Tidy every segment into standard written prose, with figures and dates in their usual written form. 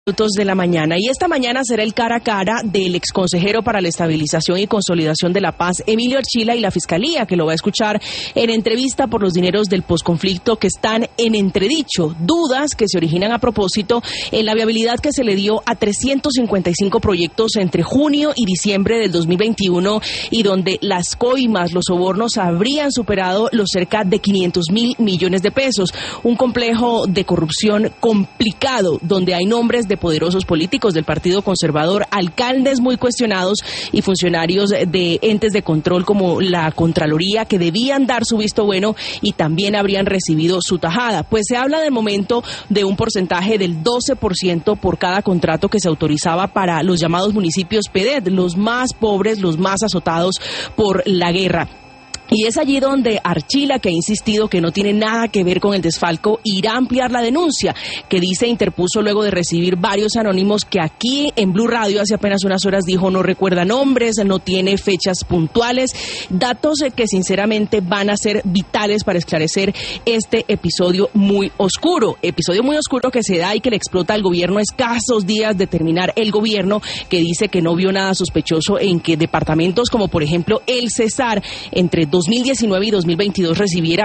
Minutos de la mañana, y esta mañana será el cara a cara del exconsejero para la estabilización y consolidación de la paz, Emilio Archila, y la Fiscalía, que lo va a escuchar en entrevista por los dineros del posconflicto que están en entredicho, dudas que se originan a propósito en la viabilidad que se le dio a 355 proyectos entre junio y diciembre del 2021, y donde las coimas, los sobornos habrían superado los cerca de 500.000 millones de pesos, un complejo de corrupción complicado, donde hay nombres de poderosos políticos del Partido Conservador, alcaldes muy cuestionados y funcionarios de entes de control como la Contraloría, que debían dar su visto bueno y también habrían recibido su tajada. Pues se habla de momento de un porcentaje del 12% por cada contrato que se autorizaba para los llamados municipios PEDET, los más pobres, los más azotados por la guerra. Y es allí donde Archila, que ha insistido que no tiene nada que ver con el desfalco, irá a ampliar la denuncia, que dice interpuso luego de recibir varios anónimos que aquí en Blue Radio hace apenas unas horas dijo no recuerda nombres, no tiene fechas puntuales, datos que sinceramente van a ser vitales para esclarecer este episodio muy oscuro que se da y que le explota al gobierno a escasos días de terminar el gobierno, que dice que no vio nada sospechoso en que departamentos como por ejemplo el Cesar entre 2019 y 2022 recibiera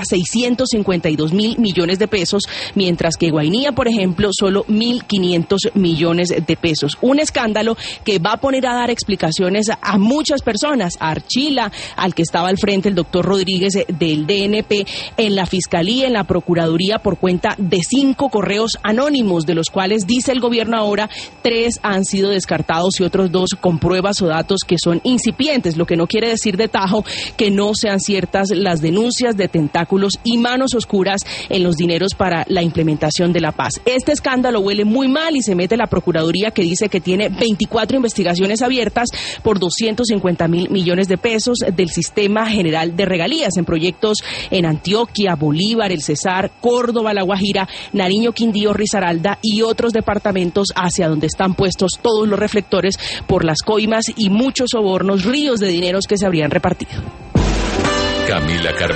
652.000 millones de pesos, mientras que Guainía, por ejemplo, solo 1.500 millones de pesos. Un escándalo que va a poner a dar explicaciones a muchas personas, a Archila, al que estaba al frente el doctor Rodríguez del DNP, en la Fiscalía, en la Procuraduría, por cuenta de 5 correos anónimos, de los cuales dice el gobierno ahora 3 han sido descartados y otros 2 con pruebas o datos que son incipientes, lo que no quiere decir de tajo que no sean ciertas las denuncias de tentáculos y manos oscuras en los dineros para la implementación de la paz. Este escándalo huele muy mal y se mete la Procuraduría, que dice que tiene 24 investigaciones abiertas por 250.000 millones de pesos del Sistema General de Regalías en proyectos en Antioquia, Bolívar, El Cesar, Córdoba, La Guajira, Nariño, Quindío, Risaralda y otros departamentos hacia donde están puestos todos los reflectores por las coimas y muchos sobornos, ríos de dineros que se habrían repartido. Camila Carvajal.